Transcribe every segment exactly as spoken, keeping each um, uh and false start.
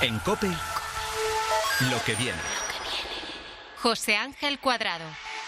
En COPE, lo que viene. José Ángel Cuadrado.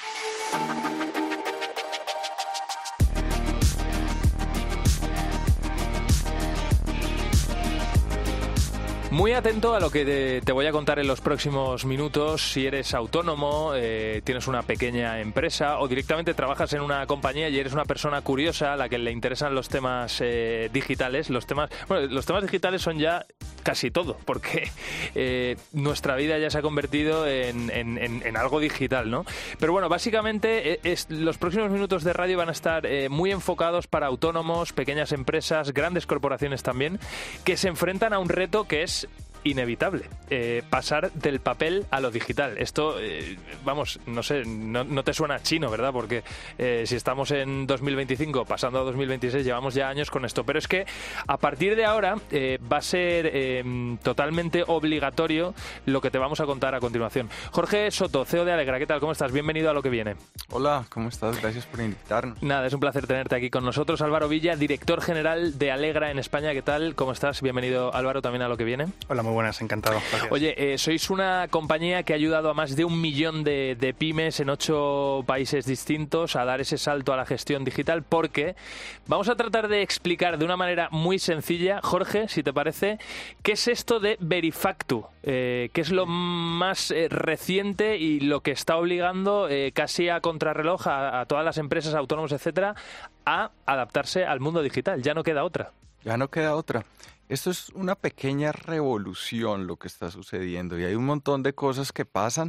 Muy atento a lo que te, te voy a contar en los próximos minutos. Si eres autónomo, eh, tienes una pequeña empresa o directamente trabajas en una compañía y eres una persona curiosa a la que le interesan los temas eh, digitales. Los temas, bueno, los temas digitales son ya casi todo, porque eh, nuestra vida ya se ha convertido en, en, en, en algo digital, ¿no? Pero bueno, básicamente es, los próximos minutos de radio van a estar eh, muy enfocados para autónomos, pequeñas empresas, grandes corporaciones también, que se enfrentan a un reto que es inevitable, eh, pasar del papel a lo digital. Esto, eh, vamos, no sé, no, no te suena chino, ¿verdad? Porque eh, si estamos en dos mil veinticinco, pasando a dos mil veintiséis, llevamos ya años con esto. Pero es que a partir de ahora eh, va a ser eh, totalmente obligatorio lo que te vamos a contar a continuación. Jorge Soto, C E O de Alegra, ¿qué tal? ¿Cómo estás? Bienvenido a Lo que viene. Hola, ¿cómo estás? Gracias por invitarnos. Nada, es un placer tenerte aquí con nosotros. Álvaro Villa, director general de Alegra en España, ¿qué tal? ¿Cómo estás? Bienvenido, Álvaro, también a Lo que viene. Hola, muy buenas, encantado. Gracias. Oye, eh, sois una compañía que ha ayudado a más de un millón de, de pymes en ocho países distintos a dar ese salto a la gestión digital, porque vamos a tratar de explicar de una manera muy sencilla, Jorge, si te parece, qué es esto de Verifactu, eh, qué es lo más eh, reciente y lo que está obligando eh, casi a contrarreloj a, a todas las empresas, autónomos, etcétera, a adaptarse al mundo digital. Ya no queda otra. Ya no queda otra. Esto es una pequeña revolución lo que está sucediendo y hay un montón de cosas que pasan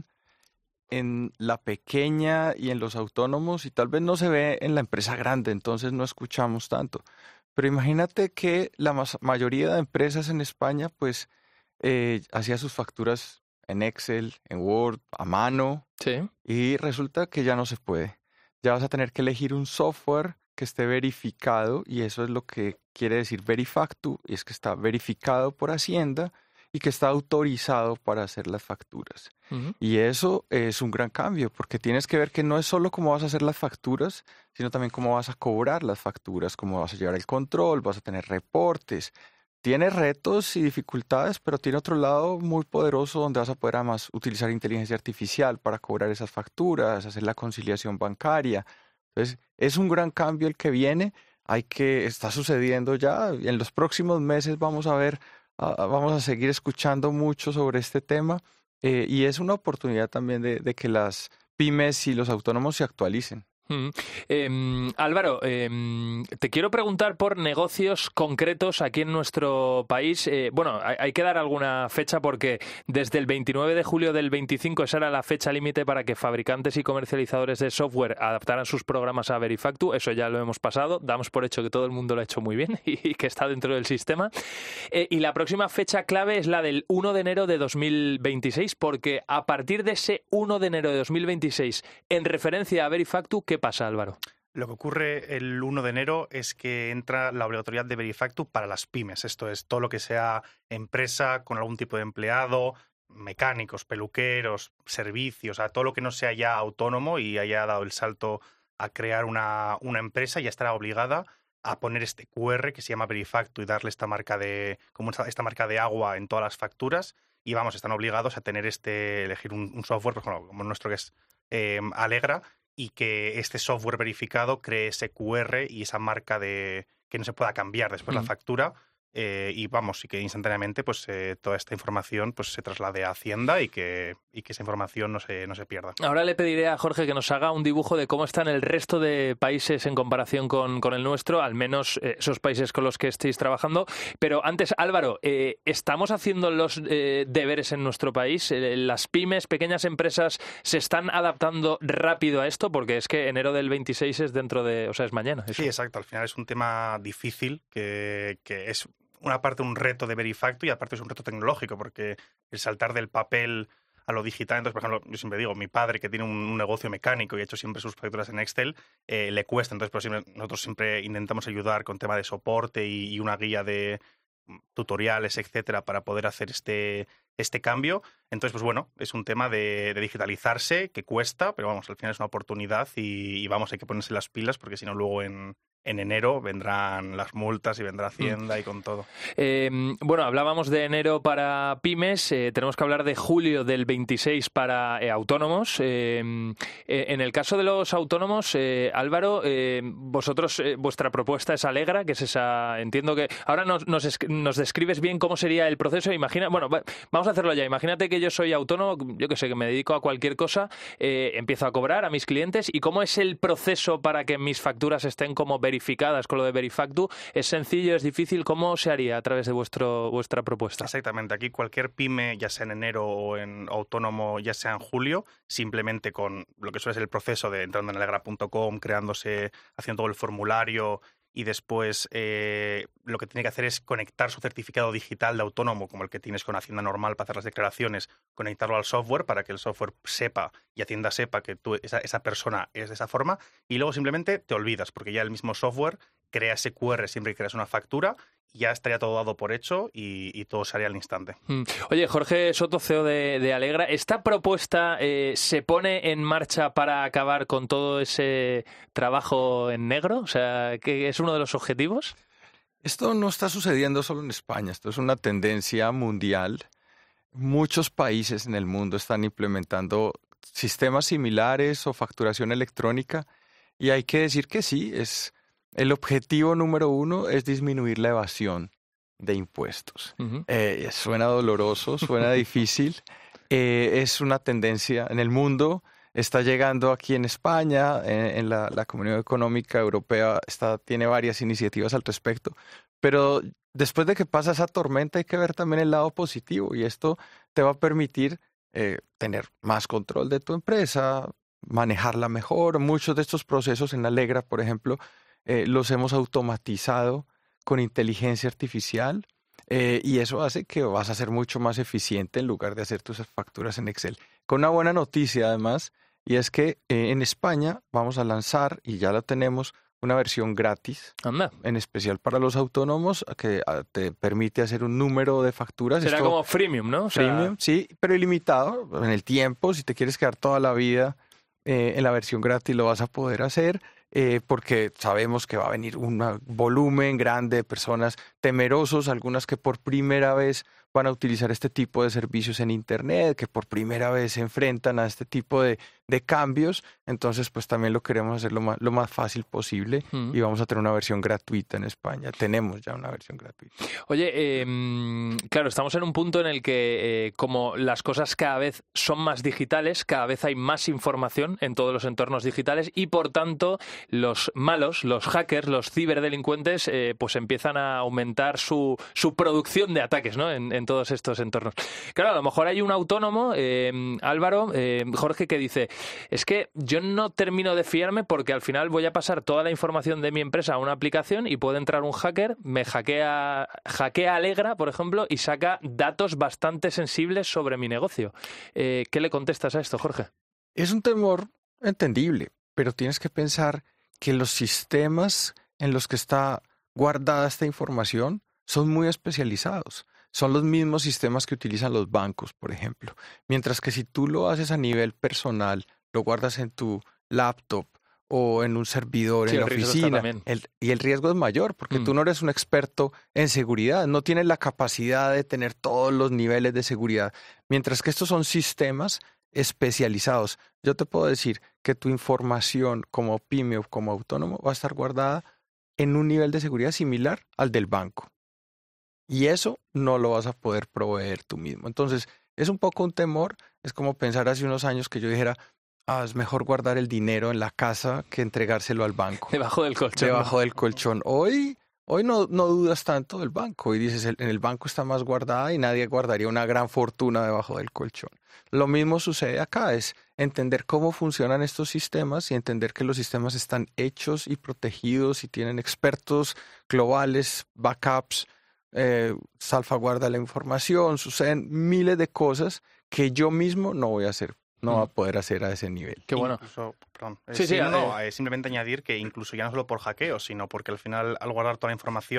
en la pequeña y en los autónomos y tal vez no se ve en la empresa grande, entonces no escuchamos tanto. Pero imagínate que la mas- mayoría de empresas en España pues eh, hacía sus facturas en Excel, en Word, a mano, Sí. y resulta que ya no se puede. Ya vas a tener que elegir un software que esté verificado y eso es lo que quiere decir Verifactu, y es que está verificado por Hacienda y que está autorizado para hacer las facturas. Uh-huh. Y eso es un gran cambio porque tienes que ver que no es solo cómo vas a hacer las facturas, sino también cómo vas a cobrar las facturas, cómo vas a llevar el control, vas a tener reportes. Tiene retos y dificultades, pero tiene otro lado muy poderoso donde vas a poder además utilizar inteligencia artificial para cobrar esas facturas, hacer la conciliación bancaria. Entonces, es un gran cambio el que viene, hay que, está sucediendo ya, en los próximos meses vamos a ver, uh, vamos a seguir escuchando mucho sobre este tema eh, y es una oportunidad también de, de que las pymes y los autónomos se actualicen. Mm. Eh, Álvaro, eh, te quiero preguntar por negocios concretos aquí en nuestro país. Eh, bueno, hay, hay que dar alguna fecha porque desde el veintinueve de julio del veinticinco esa era la fecha límite para que fabricantes y comercializadores de software adaptaran sus programas a Verifactu. Eso ya lo hemos pasado. Damos por hecho que todo el mundo lo ha hecho muy bien y, y que está dentro del sistema. Eh, y la próxima fecha clave es la del uno de enero de dos mil veintiséis, porque a partir de ese uno de enero de dos mil veintiséis, en referencia a Verifactu, ¿qué pasa, Álvaro? Lo que ocurre el uno de enero es que entra la obligatoriedad de Verifactu para las pymes. Esto es todo lo que sea empresa con algún tipo de empleado, mecánicos, peluqueros, servicios, a todo lo que no sea ya autónomo y haya dado el salto a crear una, una empresa, ya estará obligada a poner este cu erre que se llama Verifactu y darle esta marca de, como esta, esta marca de agua en todas las facturas. Y vamos, están obligados a tener este, elegir un, un software, pues, bueno, como el nuestro que es eh, Alegra, y que este software verificado cree ese cu erre y esa marca de que no se pueda cambiar después mm. la factura. Eh, y vamos, y que instantáneamente pues eh, toda esta información pues se traslade a Hacienda y que, y que esa información no se, no se pierda. Ahora le pediré a Jorge que nos haga un dibujo de cómo están el resto de países en comparación con, con el nuestro, al menos eh, esos países con los que estéis trabajando. Pero antes, Álvaro, eh, ¿estamos haciendo los eh, deberes en nuestro país? Eh, ¿Las pymes, pequeñas empresas, se están adaptando rápido a esto? Porque es que enero del veintiséis es dentro de... o sea, es mañana. Eso. Sí, exacto. Al final es un tema difícil que, que es... una parte un reto de Verifactu y aparte es un reto tecnológico porque el saltar del papel a lo digital, entonces por ejemplo yo siempre digo, mi padre que tiene un, un negocio mecánico y ha hecho siempre sus facturas en Excel, eh, le cuesta, entonces pero siempre, nosotros siempre intentamos ayudar con tema de soporte y, y una guía de tutoriales, etcétera, para poder hacer este, este cambio. Entonces, pues bueno, es un tema de, de digitalizarse que cuesta, pero vamos, al final es una oportunidad y, y vamos, hay que ponerse las pilas porque si no luego en... En enero vendrán las multas y vendrá Hacienda mm. y con todo. Eh, bueno, hablábamos de enero para pymes, eh, tenemos que hablar de julio del veintiséis para eh, autónomos. Eh, eh, en el caso de los autónomos, eh, Álvaro, eh, vosotros, eh, vuestra propuesta es Alegra, que es esa, entiendo que... Ahora nos, nos, nos describes bien cómo sería el proceso. Imagina, bueno, vamos a hacerlo ya. Imagínate que yo soy autónomo, yo que sé, que me dedico a cualquier cosa, eh, empiezo a cobrar a mis clientes y cómo es el proceso para que mis facturas estén como verificadas verificadas con lo de Verifactu. ¿Es sencillo, es difícil? ¿Cómo se haría a través de vuestro vuestra propuesta? Exactamente. Aquí cualquier pyme, ya sea en enero o en autónomo, ya sea en julio, simplemente con lo que suele ser el proceso de entrando en alegra punto com, creándose, haciendo todo el formulario y después eh, lo que tiene que hacer es conectar su certificado digital de autónomo, como el que tienes con Hacienda normal para hacer las declaraciones, conectarlo al software para que el software sepa y Hacienda sepa que tú, esa, esa persona es de esa forma, y luego simplemente te olvidas, porque ya el mismo software crea ese cu erre siempre que creas una factura, y ya estaría todo dado por hecho y, y todo se haría al instante. Oye, Jorge Soto, C E O de, de Alegra, ¿esta propuesta eh, se pone en marcha para acabar con todo ese trabajo en negro? O sea, ¿que es uno de los objetivos? Esto no está sucediendo solo en España, esto es una tendencia mundial. Muchos países en el mundo están implementando sistemas similares o facturación electrónica y hay que decir que sí, es... El objetivo número uno es disminuir la evasión de impuestos. Uh-huh. Eh, suena doloroso, suena difícil. Eh, es una tendencia en el mundo. Está llegando aquí en España, en, en la, la Comunidad Económica Europea, está, tiene varias iniciativas al respecto. Pero después de que pasa esa tormenta hay que ver también el lado positivo. Y esto te va a permitir eh, tener más control de tu empresa, manejarla mejor. Muchos de estos procesos en Alegra, por ejemplo, Eh, los hemos automatizado con inteligencia artificial eh, y eso hace que vas a ser mucho más eficiente en lugar de hacer tus facturas en Excel. Con una buena noticia además, y es que eh, en España vamos a lanzar, y ya la tenemos, una versión gratis, Anda. en especial para los autónomos, que uh, te permite hacer un número de facturas. Será Esto, como freemium, ¿no? O sea... Freemium, sí, pero ilimitado en el tiempo. Si te quieres quedar toda la vida eh, en la versión gratis lo vas a poder hacer. Eh, porque sabemos que va a venir un volumen grande de personas temerosos, algunas que por primera vez van a utilizar este tipo de servicios en Internet, que por primera vez se enfrentan a este tipo de, de cambios. Entonces, pues también lo queremos hacer lo más, lo más fácil posible mm. y vamos a tener una versión gratuita en España. Tenemos ya una versión gratuita. Oye, eh, claro, estamos en un punto en el que eh, como las cosas cada vez son más digitales, cada vez hay más información en todos los entornos digitales y, por tanto, los malos, los hackers, los ciberdelincuentes, eh, pues empiezan a aumentar su, su producción de ataques, ¿no? En, en todos estos entornos. Claro, a lo mejor hay un autónomo, eh, Álvaro, eh, Jorge, que dice, es que yo no termino de fiarme porque al final voy a pasar toda la información de mi empresa a una aplicación y puede entrar un hacker, me hackea, hackea Alegra, por ejemplo, y saca datos bastante sensibles sobre mi negocio. Eh, ¿Qué le contestas a esto, Jorge? Es un temor entendible, pero tienes que pensar que los sistemas en los que está guardada esta información son muy especializados. Son los mismos sistemas que utilizan los bancos, por ejemplo. Mientras que si tú lo haces a nivel personal, lo guardas en tu laptop o en un servidor, sí, en la oficina, el, y el riesgo es mayor porque mm. tú no eres un experto en seguridad, no tienes la capacidad de tener todos los niveles de seguridad. Mientras que estos son sistemas especializados. Yo te puedo decir que tu información como pyme o como autónomo va a estar guardada en un nivel de seguridad similar al del banco. Y eso no lo vas a poder proveer tú mismo. Entonces, es un poco un temor. Es como pensar hace unos años que yo dijera, ah, es mejor guardar el dinero en la casa que entregárselo al banco. Debajo del colchón. Debajo del colchón. Hoy, hoy no, no dudas tanto del banco. Y dices, en el banco está más guardada y nadie guardaría una gran fortuna debajo del colchón. Lo mismo sucede acá, es entender cómo funcionan estos sistemas y entender que los sistemas están hechos y protegidos y tienen expertos globales, backups, eh, salvaguarda la información, suceden miles de cosas que yo mismo no voy a hacer, no mm. voy a poder hacer a ese nivel. Qué bueno. Incluso, perdón, sí, eh, sí, sí, no, eh, no, eh, simplemente añadir que incluso ya no solo por hackeo, sino porque al final al guardar toda la información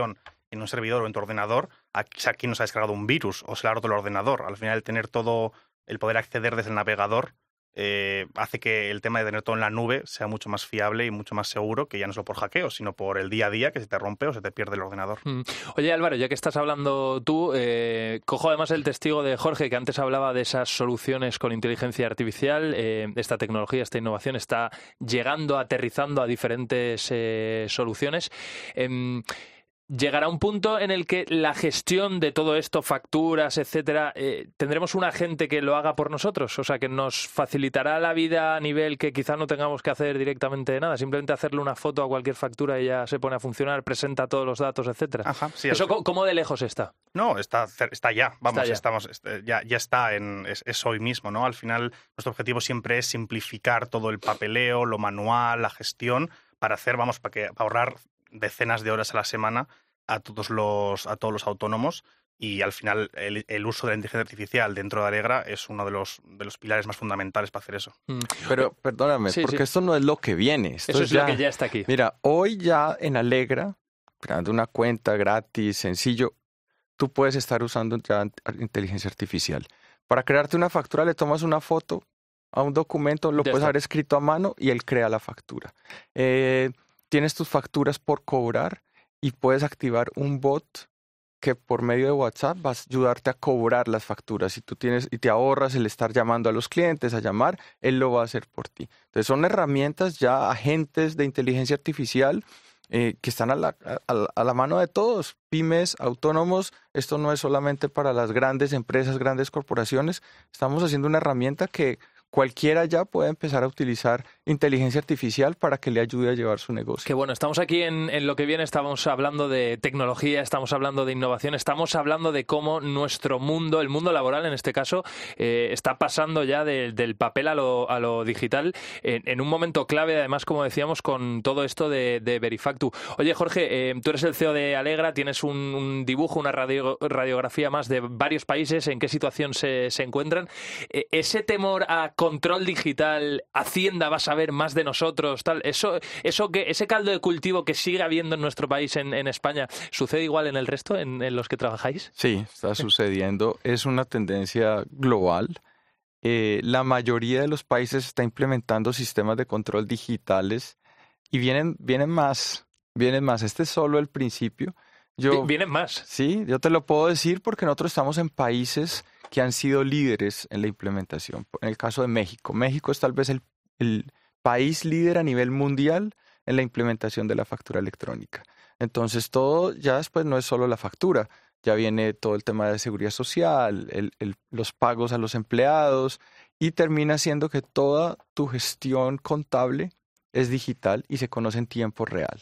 en un servidor o en tu ordenador, aquí, aquí nos ha descargado un virus o se le ha roto el ordenador. Al final, el tener todo, el poder acceder desde el navegador, eh, hace que el tema de tener todo en la nube sea mucho más fiable y mucho más seguro, que ya no solo por hackeo, sino por el día a día, que se te rompe o se te pierde el ordenador. Mm. Oye, Álvaro, ya que estás hablando tú, eh, cojo además el testigo de Jorge, que antes hablaba de esas soluciones con inteligencia artificial. Eh, esta tecnología, esta innovación está llegando, aterrizando a diferentes eh, soluciones. Eh, Llegará un punto en el que la gestión de todo esto, facturas, etcétera, eh, tendremos un agente que lo haga por nosotros, o sea, que nos facilitará la vida a nivel que quizá no tengamos que hacer directamente nada, simplemente hacerle una foto a cualquier factura y ya se pone a funcionar, presenta todos los datos, etcétera. Ajá, sí, ¿Eso el... cómo de lejos está? No, está, está ya, vamos, está ya. estamos, ya, ya está, en, es, es hoy mismo, ¿no? Al final, nuestro objetivo siempre es simplificar todo el papeleo, lo manual, la gestión, para hacer, vamos, para, que, para ahorrar decenas de horas a la semana a todos los, a todos los autónomos, y al final el, el uso de la inteligencia artificial dentro de Alegra es uno de los, de los pilares más fundamentales para hacer eso. Mm. Pero perdóname, sí, porque sí. esto no es lo que viene. Esto Eso es es ya, lo que ya está aquí. Mira, hoy ya en Alegra, creando una cuenta gratis, sencillo, tú puedes estar usando ya inteligencia artificial. Para crearte una factura le tomas una foto a un documento, lo Ya puedes está. haber escrito a mano y él crea la factura. Eh, tienes tus facturas por cobrar y puedes activar un bot que por medio de WhatsApp va a ayudarte a cobrar las facturas. Y tú tienes y te ahorras el estar llamando a los clientes, a llamar, él lo va a hacer por ti. Entonces son herramientas ya, agentes de inteligencia artificial eh, que están a la, a, a la mano de todos, pymes, autónomos. Esto no es solamente para las grandes empresas, grandes corporaciones. Estamos haciendo una herramienta que cualquiera ya puede empezar a utilizar inteligencia artificial para que le ayude a llevar su negocio. Que bueno, estamos aquí en, en lo que viene, estamos hablando de tecnología, estamos hablando de innovación, estamos hablando de cómo nuestro mundo, el mundo laboral en este caso, eh, está pasando ya de, del papel a lo, a lo digital en, en un momento clave, además, como decíamos, con todo esto de, de Verifactu. Oye, Jorge, eh, tú eres el C E O de Alegra, tienes un, un dibujo, una radio, radiografía más de varios países, en qué situación se, se encuentran. Eh, ese temor a control digital, Hacienda va a saber más de nosotros, tal, eso, eso que, ese caldo de cultivo que sigue habiendo en nuestro país, en, en España, ¿sucede igual en el resto, en, en los que trabajáis? Sí, está sucediendo. Es una tendencia global. Eh, la mayoría de los países está implementando sistemas de control digitales y vienen, vienen más, vienen más. Este es solo el principio. Yo, Vienen más. Sí, yo te lo puedo decir porque nosotros estamos en países que han sido líderes en la implementación. En el caso de México, México es tal vez el, el país líder a nivel mundial en la implementación de la factura electrónica. Entonces, todo ya después no es solo la factura, ya viene todo el tema de seguridad social, el, el, los pagos a los empleados, y termina siendo que toda tu gestión contable es digital y se conoce en tiempo real.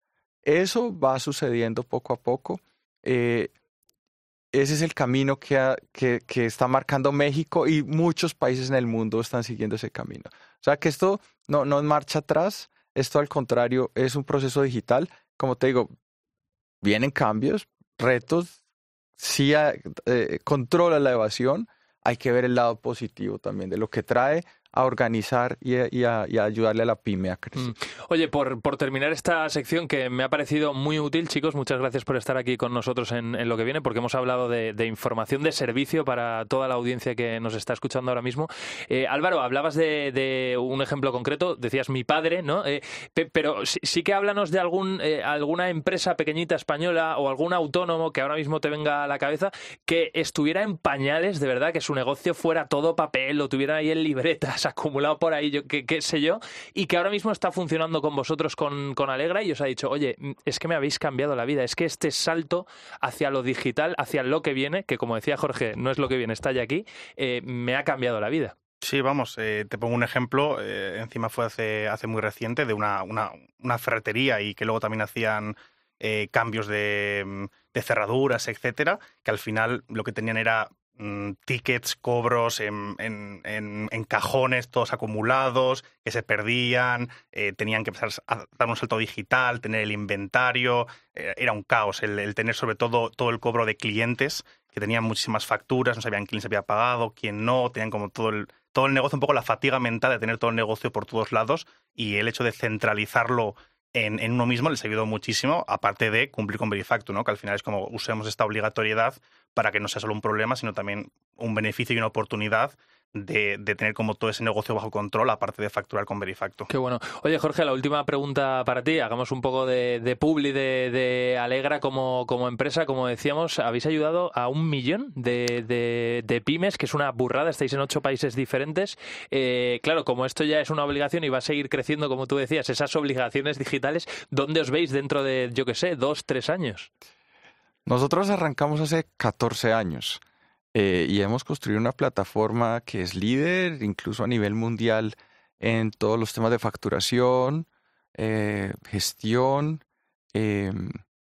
Eso va sucediendo poco a poco. Eh, ese es el camino que, ha, que, que está marcando México, y muchos países en el mundo están siguiendo ese camino. O sea que esto no, no es marcha atrás, esto al contrario es un proceso digital. Como te digo, vienen cambios, retos, sí eh, controla la evasión. Hay que ver el lado positivo también de lo que trae a organizar y a, y a, y a ayudarle a la pyme a crecer. Mm. Oye, por, por terminar esta sección que me ha parecido muy útil, chicos, muchas gracias por estar aquí con nosotros en, en lo que viene, porque hemos hablado de, de información de servicio para toda la audiencia que nos está escuchando ahora mismo. Eh, Álvaro, hablabas de, de un ejemplo concreto, decías mi padre, ¿no? Eh, pe, pero sí, sí que háblanos de algún, eh, alguna empresa pequeñita española o algún autónomo que ahora mismo te venga a la cabeza que estuviera en pañales, de verdad, que su negocio fuera todo papel, lo tuviera ahí en libretas, acumulado por ahí, yo, qué, qué sé yo, y que ahora mismo está funcionando con vosotros, con, con Alegra, y os ha dicho, oye, es que me habéis cambiado la vida, es que este salto hacia lo digital, hacia lo que viene, que como decía Jorge, no es lo que viene, está ya aquí, eh, me ha cambiado la vida. Sí, vamos, eh, te pongo un ejemplo, eh, encima fue hace, hace muy reciente, de una, una, una ferretería, y que luego también hacían eh, cambios de, de cerraduras, etcétera, que al final lo que tenían era tickets, cobros en, en, en, en cajones todos acumulados, que se perdían, eh, tenían que empezar a dar un salto digital, tener el inventario, eh, era un caos el, el tener sobre todo todo el cobro de clientes, que tenían muchísimas facturas, no sabían quién les había pagado, quién no, tenían como todo el, todo el negocio, un poco la fatiga mental de tener todo el negocio por todos lados, y el hecho de centralizarlo en, en uno mismo les ayudó muchísimo, aparte de cumplir con Verifactu, ¿no? Que al final es como usemos esta obligatoriedad para que no sea solo un problema, sino también un beneficio y una oportunidad de, de tener como todo ese negocio bajo control, aparte de facturar con Verifactu. Qué bueno. Oye, Jorge, la última pregunta para ti. Hagamos un poco de, de publi de, de Alegra como, como empresa. Como decíamos, habéis ayudado a un millón de, de, de pymes, que es una burrada. Estáis en ocho países diferentes. Eh, claro, como esto ya es una obligación y va a seguir creciendo, como tú decías, esas obligaciones digitales, ¿dónde os veis dentro de, yo qué sé, dos, tres años? Nosotros arrancamos hace catorce años. Eh, y hemos construido una plataforma que es líder, incluso a nivel mundial, en todos los temas de facturación, eh, gestión eh,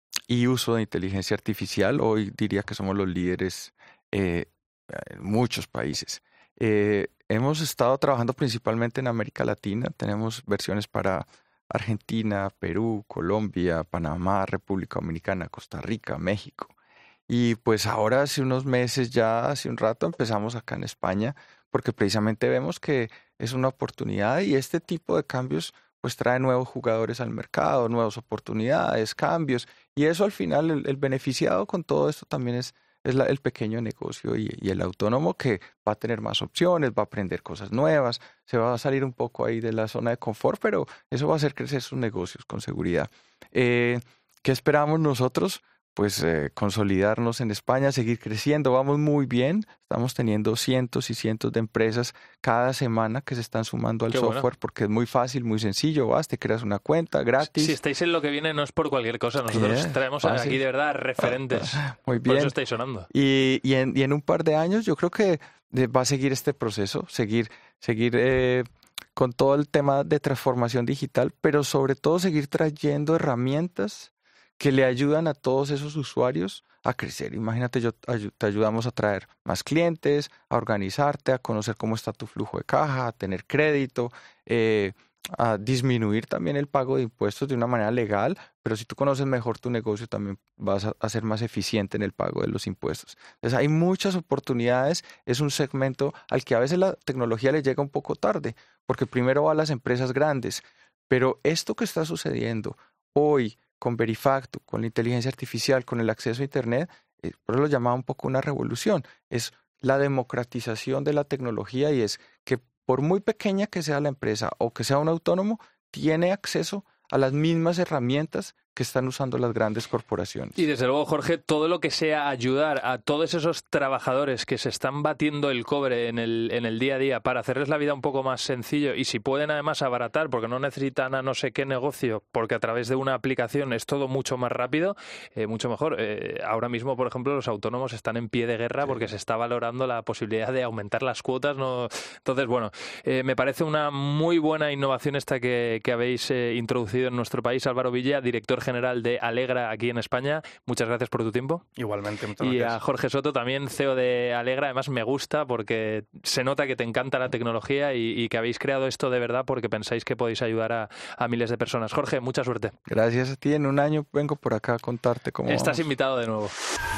y uso de inteligencia artificial. Hoy diría que somos los líderes eh, en muchos países. Eh, hemos estado trabajando principalmente en América Latina. Tenemos versiones para Argentina, Perú, Colombia, Panamá, República Dominicana, Costa Rica, México. Y pues ahora hace unos meses ya, hace un rato, empezamos acá en España, porque precisamente vemos que es una oportunidad y este tipo de cambios pues trae nuevos jugadores al mercado, nuevas oportunidades, cambios. Y eso al final, el, el beneficiado con todo esto también es, es la, el pequeño negocio y, y el autónomo, que va a tener más opciones, va a aprender cosas nuevas, se va a salir un poco ahí de la zona de confort, pero eso va a hacer crecer sus negocios con seguridad. Eh, ¿Qué esperamos nosotros? Pues eh, consolidarnos en España, seguir creciendo. Vamos muy bien. Estamos teniendo cientos y cientos de empresas cada semana que se están sumando al Qué software, bueno, porque es muy fácil, muy sencillo. Vas, te creas una cuenta gratis. Si estáis en lo que viene, no es por cualquier cosa. Nosotros yeah, traemos fácil. Aquí de verdad referentes. Muy bien. Por eso estáis sonando. Y, y, en, y en un par de años yo creo que va a seguir este proceso, seguir, seguir eh, con todo el tema de transformación digital, pero sobre todo seguir trayendo herramientas que le ayudan a todos esos usuarios a crecer. Imagínate, yo te ayudamos a traer más clientes, a organizarte, a conocer cómo está tu flujo de caja, a tener crédito, eh, a disminuir también el pago de impuestos de una manera legal, pero si tú conoces mejor tu negocio también vas a, a ser más eficiente en el pago de los impuestos. Entonces hay muchas oportunidades, es un segmento al que a veces la tecnología le llega un poco tarde, porque primero va a las empresas grandes, pero esto que está sucediendo hoy, con Verifactu, con la inteligencia artificial, con el acceso a Internet, eh, por eso lo llamaba un poco una revolución. Es la democratización de la tecnología y es que por muy pequeña que sea la empresa o que sea un autónomo, tiene acceso a las mismas herramientas que están usando las grandes corporaciones. Y desde luego, Jorge, todo lo que sea ayudar a todos esos trabajadores que se están batiendo el cobre en el, en el día a día para hacerles la vida un poco más sencillo y si pueden además abaratar porque no necesitan a no sé qué negocio, porque a través de una aplicación es todo mucho más rápido, eh, mucho mejor. Eh, ahora mismo, por ejemplo, los autónomos están en pie de guerra sí. porque se está valorando la posibilidad de aumentar las cuotas. ¿no? Entonces, bueno, eh, me parece una muy buena innovación esta que, que habéis eh, introducido en nuestro país. Álvaro Villa, director general de Alegra aquí en España. Muchas gracias por tu tiempo. Igualmente, muchas y gracias. A Jorge Soto, también C E O de Alegra. Además, me gusta porque se nota que te encanta la tecnología y, y que habéis creado esto de verdad porque pensáis que podéis ayudar a, a miles de personas. Jorge, mucha suerte. Gracias a ti. En un año vengo por acá a contarte cómo Estás vamos. invitado de nuevo.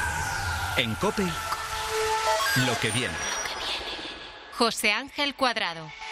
En COPE, lo que viene. José Ángel Cuadrado.